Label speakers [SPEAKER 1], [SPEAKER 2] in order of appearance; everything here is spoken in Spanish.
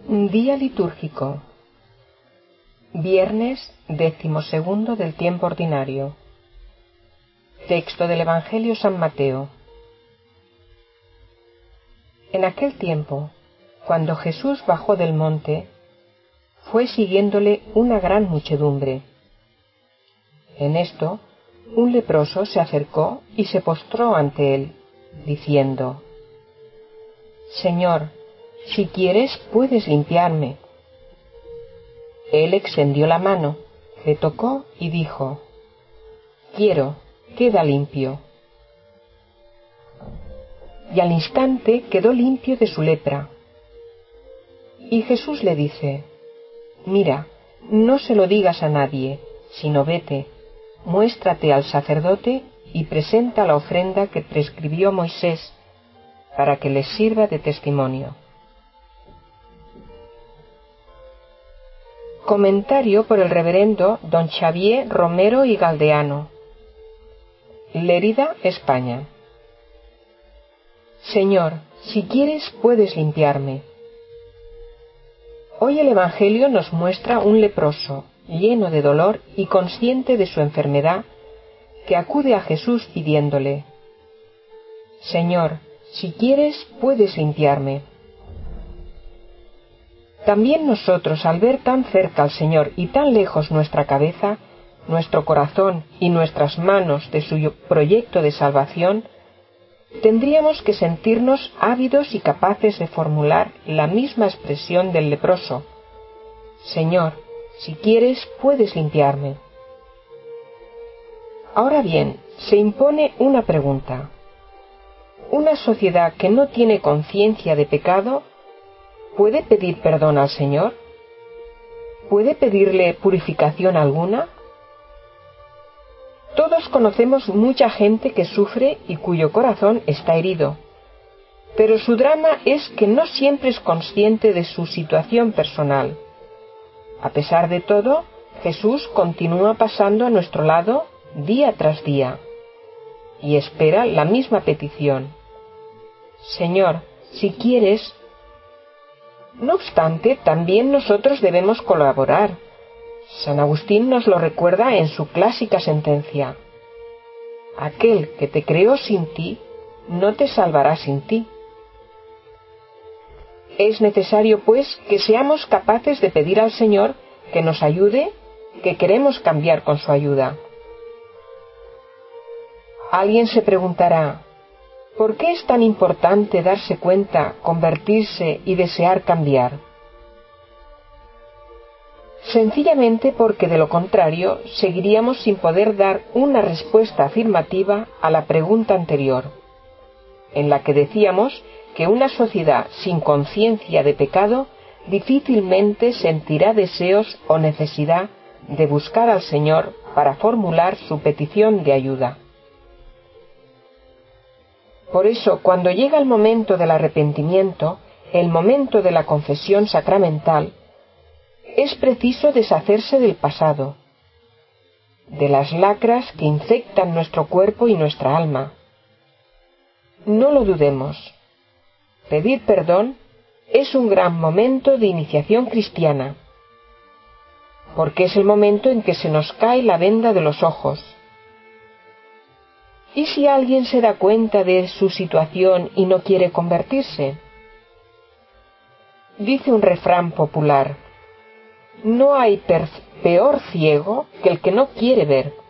[SPEAKER 1] Día litúrgico. Viernes 12º del tiempo ordinario. Texto del Evangelio San Mateo. En aquel tiempo, cuando Jesús bajó del monte, fue siguiéndole una gran muchedumbre. En esto, un leproso se acercó y se postró ante él, diciendo: Señor, si quieres puedes limpiarme. Él extendió la mano, le tocó y dijo: Quiero, queda limpio. Y al instante quedó limpio de su lepra. Y Jesús le dice: Mira, no se lo digas a nadie, sino vete, muéstrate al sacerdote y presenta la ofrenda que prescribió Moisés, para que les sirva de testimonio. Comentario por el reverendo don Xavier Romero y Galdeano. Lérida, España. Señor, si quieres puedes limpiarme. Hoy el Evangelio nos muestra un leproso, lleno de dolor y consciente de su enfermedad, que acude a Jesús pidiéndole: Señor, si quieres puedes limpiarme. También nosotros, al ver tan cerca al Señor y tan lejos nuestra cabeza, nuestro corazón y nuestras manos de su proyecto de salvación, tendríamos que sentirnos ávidos y capaces de formular la misma expresión del leproso: Señor, si quieres puedes limpiarme. Ahora bien, se impone una pregunta. ¿Una sociedad que no tiene conciencia de pecado puede pedir perdón al Señor? ¿Puede pedirle purificación alguna? Todos conocemos mucha gente que sufre y cuyo corazón está herido, pero su drama es que no siempre es consciente de su situación personal. A pesar de todo, Jesús continúa pasando a nuestro lado día tras día y espera la misma petición: Señor, si quieres. No obstante, también nosotros debemos colaborar. San Agustín nos lo recuerda en su clásica sentencia: aquel que te creó sin ti, no te salvará sin ti. Es necesario, pues, que seamos capaces de pedir al Señor que nos ayude, que queremos cambiar con su ayuda. Alguien se preguntará: ¿por qué es tan importante darse cuenta, convertirse y desear cambiar? Sencillamente porque de lo contrario seguiríamos sin poder dar una respuesta afirmativa a la pregunta anterior, en la que decíamos que una sociedad sin conciencia de pecado difícilmente sentirá deseos o necesidad de buscar al Señor para formular su petición de ayuda. Por eso, cuando llega el momento del arrepentimiento, el momento de la confesión sacramental, es preciso deshacerse del pasado, de las lacras que infectan nuestro cuerpo y nuestra alma. No lo dudemos. Pedir perdón es un gran momento de iniciación cristiana, porque es el momento en que se nos cae la venda de los ojos. ¿Y si alguien se da cuenta de su situación y no quiere convertirse? Dice un refrán popular: no hay peor ciego que el que no quiere ver.